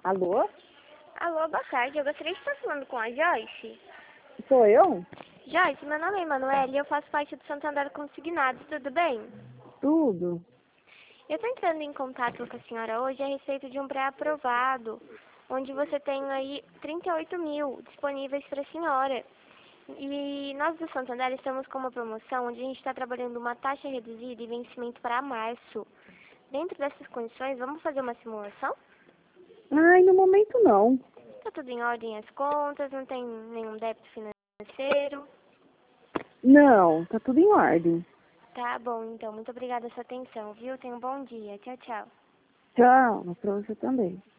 Alô? Alô, boa tarde. Eu gostaria de estar falando com a Joyce. Sou eu? Joyce, meu nome é Emanuele e eu faço parte do Santander Consignados, tudo bem? Tudo. Eu estou entrando em contato com a senhora hoje a respeito de um pré-aprovado, onde você tem aí 38 mil disponíveis para a senhora. E nós do Santander estamos com uma promoção onde a gente está trabalhando uma taxa reduzida e vencimento para março. Dentro dessas condições, vamos fazer uma simulação? Ai, no momento não. Está tudo em ordem as contas, não tem nenhum débito financeiro. Não, tá tudo em ordem. Tá bom, então. Muito obrigada pela sua atenção, viu? Tenha um bom dia. Tchau, tchau. Tchau, pra você também.